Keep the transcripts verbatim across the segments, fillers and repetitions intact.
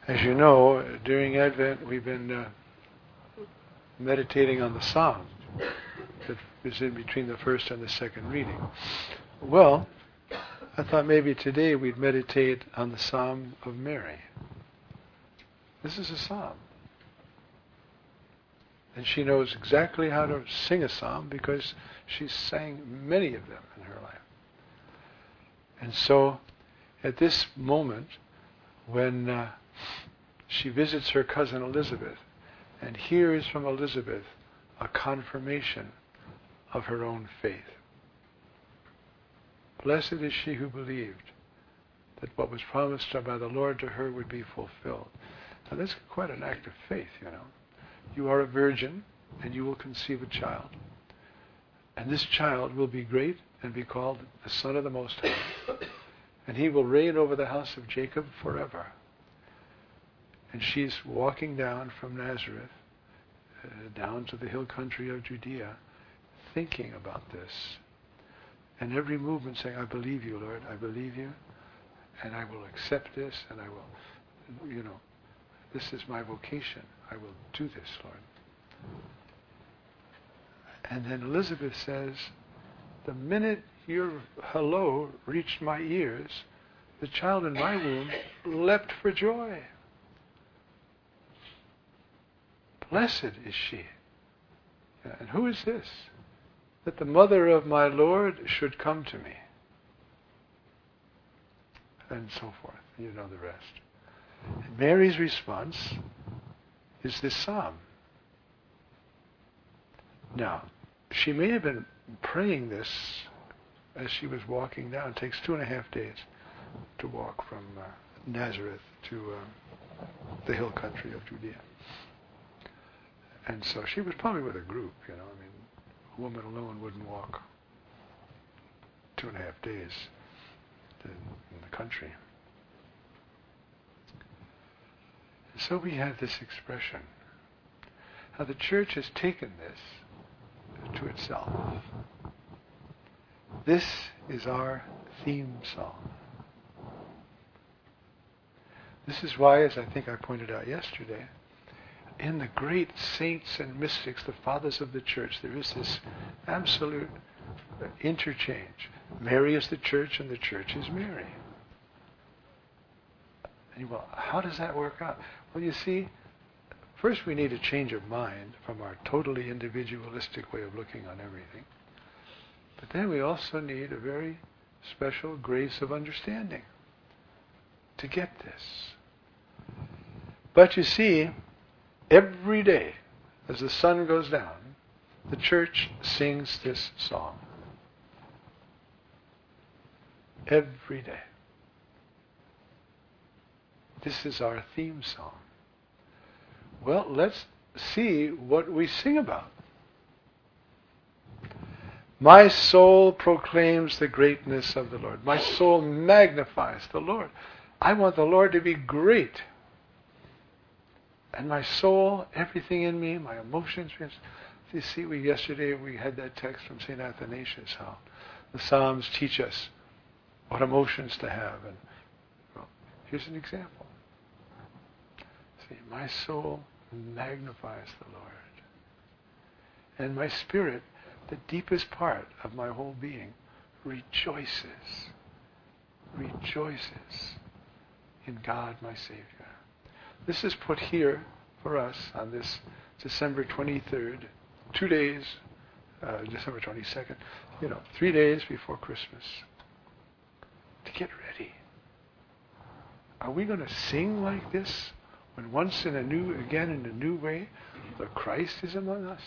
As you know, during Advent we've been uh, meditating on the Psalm that is in between the first and the second reading. Well, I thought maybe today we'd meditate on the Psalm of Mary. This is a psalm. And she knows exactly how to sing a psalm because she sang many of them in her life. And so, at this moment, when uh, she visits her cousin Elizabeth and hears from Elizabeth a confirmation of her own faith. Blessed is she who believed that what was promised by the Lord to her would be fulfilled. Now that's quite an act of faith, you know. You are a virgin, and you will conceive a child. And this child will be great and be called the Son of the Most High. And he will reign over the house of Jacob forever. And she's walking down from Nazareth, uh, down to the hill country of Judea, thinking about this. And every movement saying, I believe you, Lord, I believe you, and I will accept this, and I will, you know, this is my vocation. I will do this, Lord. And then Elizabeth says, the minute your hello reached my ears, the child in my womb leapt for joy. Blessed is she. And who is this? That the mother of my Lord should come to me. And so forth. You know the rest. And Mary's response is this psalm. Now, she may have been praying this as she was walking down. It takes two and a half days to walk from uh, Nazareth to uh, the hill country of Judea. And so she was probably with a group, you know. I mean, a woman alone wouldn't walk two and a half days in, in the country. So we have this expression, how the church has taken this to itself. This is our theme song. This is why, as I think I pointed out yesterday, in the great saints and mystics, the fathers of the church, there is this absolute interchange. Mary is the church and the church is Mary. And you, well, how does that work out? Well, you see, first we need a change of mind from our totally individualistic way of looking on everything. But then we also need a very special grace of understanding to get this. But you see, every day as the sun goes down, the church sings this song. Every day. This is our theme song. Well, let's see what we sing about. My soul proclaims the greatness of the Lord. My soul magnifies the Lord. I want the Lord to be great. And my soul, everything in me, my emotions. You see, we yesterday we had that text from Saint Athanasius, how the Psalms teach us what emotions to have. And well, here's an example. See, my soul magnifies the Lord. And my spirit, the deepest part of my whole being, rejoices, rejoices in God my Savior. This is put here for us on this December twenty-third, two days, uh, December twenty-second, you know, three days before Christmas, to get ready. Are we going to sing like this when once in a new, again in a new way, the Christ is among us?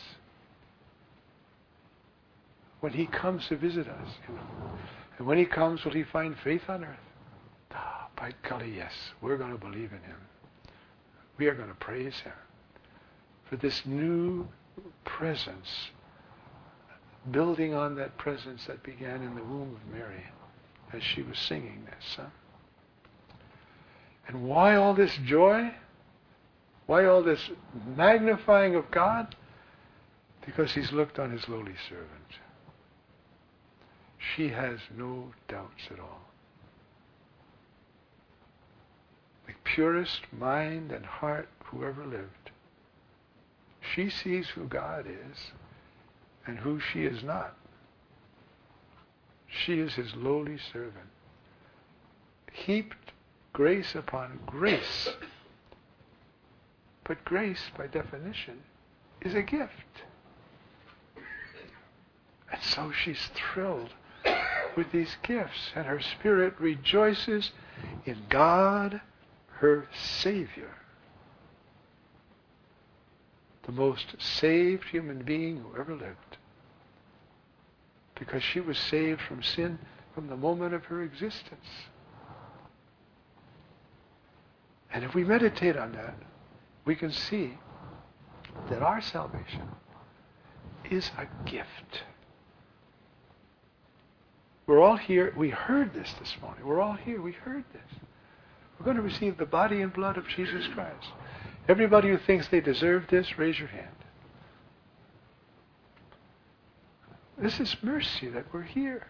When he comes to visit us, you know. And when he comes, will he find faith on earth? Ah, by golly, yes. We're going to believe in him. We are going to praise him for this new presence, building on that presence that began in the womb of Mary as she was singing this. Huh? And why all this joy? Why all this magnifying of God? Because he's looked on his lowly servant. She has no doubts at all. The purest mind and heart who ever lived. She sees who God is and who she is not. She is his lowly servant, heaped grace upon grace. But grace, by definition, is a gift. And so she's thrilled with these gifts, and her spirit rejoices in God, her Savior, the most saved human being who ever lived, because she was saved from sin from the moment of her existence. And if we meditate on that, we can see that our salvation is a gift. We're all here. We heard this this morning. We're all here. We heard this. We're going to receive the body and blood of Jesus Christ. Everybody who thinks they deserve this, raise your hand. This is mercy that we're here.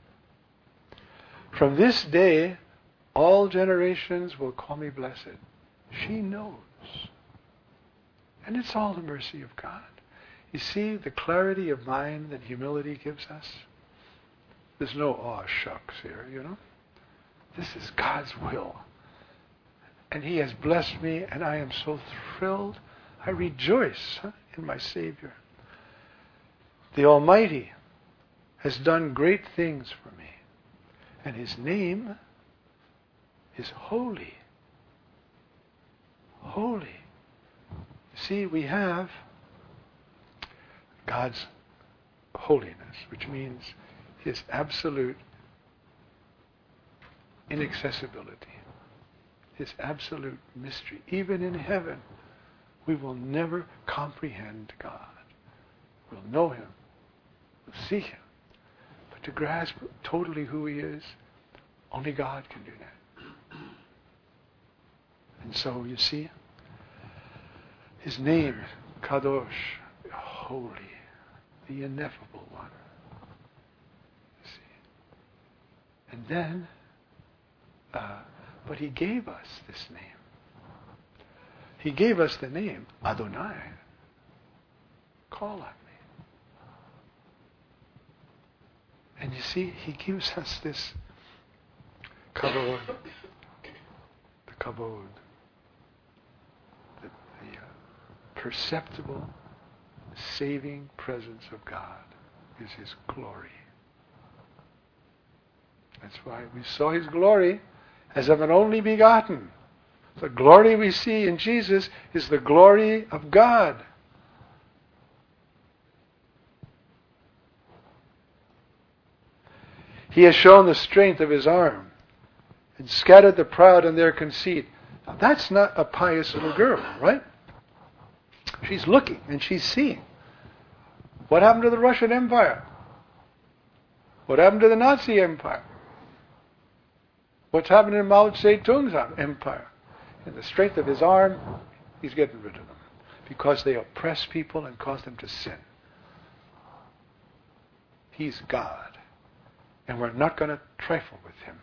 From this day, all generations will call me blessed. She knows. And it's all the mercy of God. You see the clarity of mind that humility gives us? There's no aw shucks here, you know. This is God's will. And he has blessed me, and I am so thrilled. I rejoice huh, in my Savior. The Almighty has done great things for me. And his name is holy. Holy. See, we have God's holiness, which means his absolute inaccessibility, his absolute mystery. Even in heaven, we will never comprehend God. We'll know him, we'll see him. But to grasp totally who he is, only God can do that. And so, you see, his name, Kadosh, holy, the ineffable one. You see. And then, uh, but he gave us this name. He gave us the name Adonai. Call on me. And you see, he gives us this kavod, the kavod, the, the uh, perceptible, saving presence of God is his glory. That's why we saw his glory as of an only begotten. The glory we see in Jesus is the glory of God. He has shown the strength of his arm and scattered the proud in their conceit. Now, that's not a pious little girl, right? She's looking and she's seeing. What happened to the Russian Empire? What happened to the Nazi Empire? What's happened in Mao Zedong's empire? In the strength of his arm, he's getting rid of them because they oppress people and cause them to sin. He's God, and we're not going to trifle with him.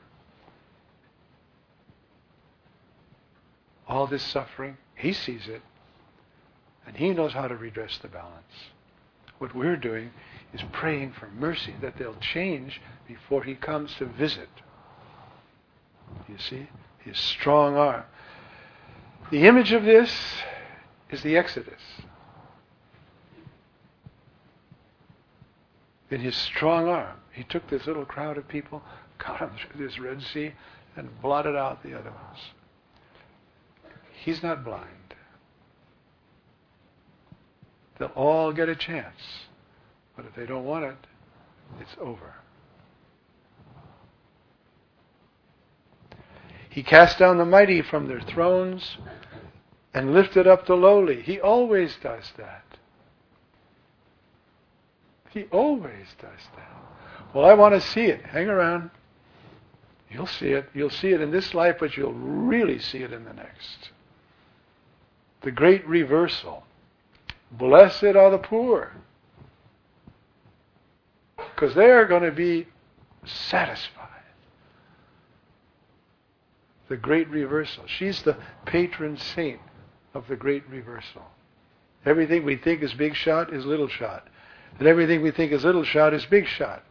All this suffering, he sees it, and he knows how to redress the balance. What we're doing is praying for mercy that they'll change before he comes to visit. You see? His strong arm. The image of this is the Exodus. In his strong arm, he took this little crowd of people, got them through this Red Sea, and blotted out the other ones. He's not blind. They'll all get a chance. But if they don't want it, it's over. He cast down the mighty from their thrones and lifted up the lowly. He always does that. He always does that. Well, I want to see it. Hang around. You'll see it. You'll see it in this life, but you'll really see it in the next. The great reversal. Blessed are the poor, because they are going to be satisfied. the great reversal. She's the patron saint of the great reversal. Everything we think is big shot is little shot. And everything we think is little shot is big shot.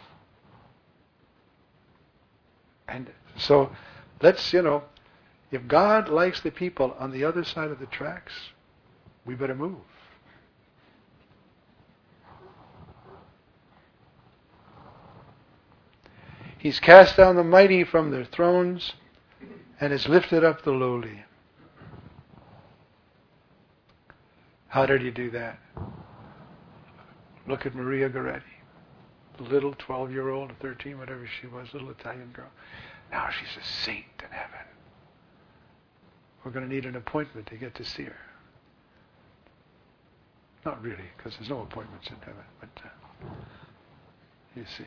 And so, let's, you know, if God likes the people on the other side of the tracks, we better move. He's cast down the mighty from their thrones and has lifted up the lowly. How did he do that? Look at Maria Goretti, the little twelve-year-old, or thirteen, whatever she was, little Italian girl. Now she's a saint in heaven. We're going to need an appointment to get to see her. Not really, because there's no appointments in heaven, but uh, you see.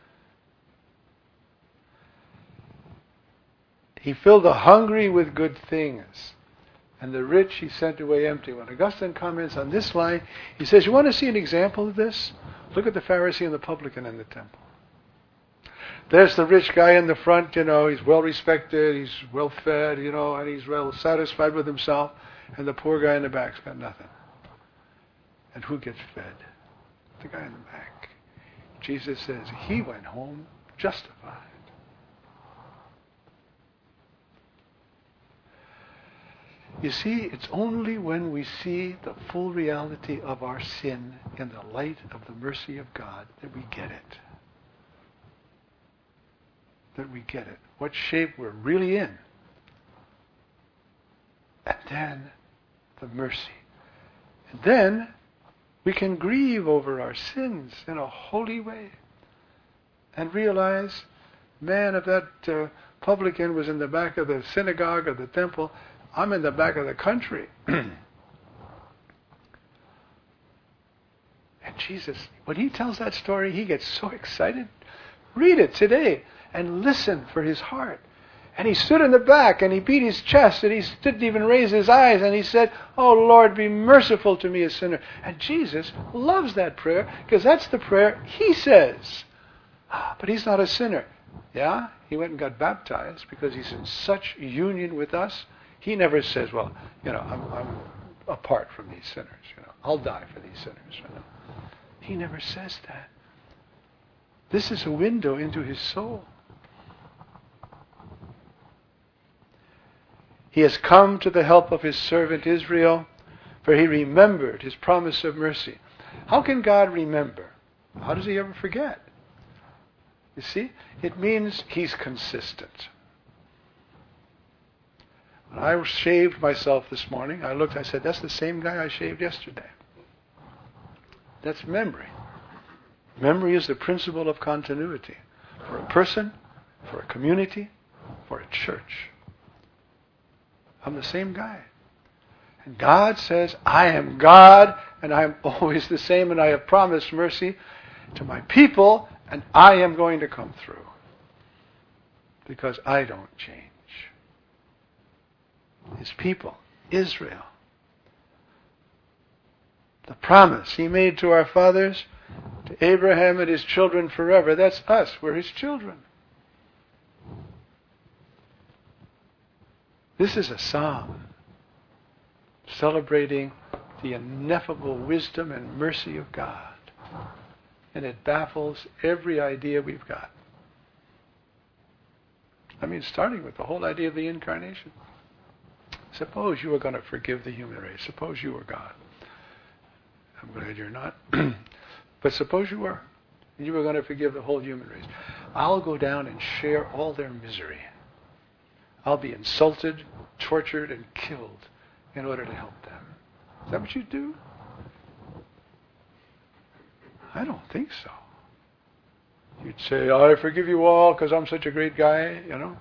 He filled the hungry with good things, and the rich he sent away empty. When Augustine comments on this line, he says, you want to see an example of this? Look at the Pharisee and the publican in the temple. There's the rich guy in the front, you know, he's well respected, he's well fed, you know, and he's well satisfied with himself, and the poor guy in the back's got nothing. And who gets fed? The guy in the back. Jesus says he went home justified. You see, it's only when we see the full reality of our sin in the light of the mercy of God that we get it. That we get it. What shape we're really in. And then the mercy. And then we can grieve over our sins in a holy way. And realize, man, if that uh, publican was in the back of the synagogue or the temple, I'm in the back of the country. And Jesus, when he tells that story, he gets so excited. Read it today and listen for his heart. And he stood in the back and he beat his chest and he didn't even raise his eyes and he said, oh Lord, be merciful to me, a sinner. And Jesus loves that prayer because that's the prayer he says. But he's not a sinner. Yeah, he went and got baptized because he's in such union with us. He never says, well, you know, I'm, I'm apart from these sinners. You know, I'll die for these sinners. You know. He never says that. This is a window into his soul. He has come to the help of his servant Israel, for he remembered his promise of mercy. How can God remember? How does he ever forget? You see, it means he's consistent. When I shaved myself this morning, I looked, I said, that's the same guy I shaved yesterday. That's memory. Memory is the principle of continuity for a person, for a community, for a church. I'm the same guy. And God says, I am God, and I am always the same, and I have promised mercy to my people, and I am going to come through. Because I don't change. His people, Israel. The promise he made to our fathers, to Abraham and his children forever. That's us. We're his children. This is a psalm celebrating the ineffable wisdom and mercy of God. And it baffles every idea we've got. I mean, starting with the whole idea of the incarnation. Suppose you were going to forgive the human race. Suppose you were God. I'm glad you're not. But suppose you were. You were going to forgive the whole human race. I'll go down and share all their misery. I'll be insulted, tortured, and killed in order to help them. Is that what you do? I don't think so. You'd say, oh, I forgive you all because I'm such a great guy, you know.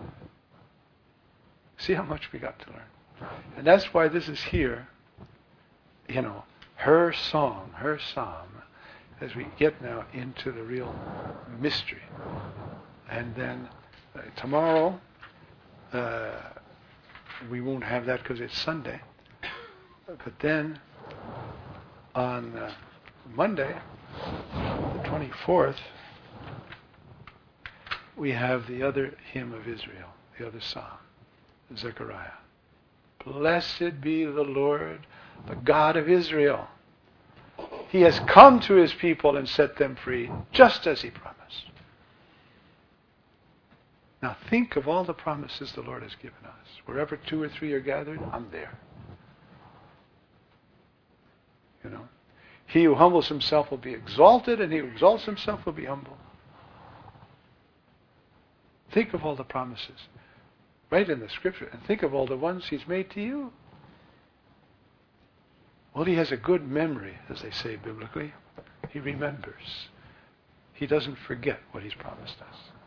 See how much we got to learn. And that's why this is here, you know, her song, her psalm, as we get now into the real mystery. And then uh, tomorrow, uh, we won't have that because it's Sunday. But then on uh, Monday, the twenty-fourth, we have the other hymn of Israel. the other psalm, Zechariah. Blessed be the Lord, the God of Israel. He has come to his people and set them free, just as he promised. Now think of all the promises the Lord has given us. Wherever two or three are gathered, I'm there. You know, he who humbles himself will be exalted, and he who exalts himself will be humble. Think of all the promises right in the Scripture, and think of all the ones he's made to you. Well, he has a good memory, as they say biblically. He remembers. He doesn't forget what he's promised us.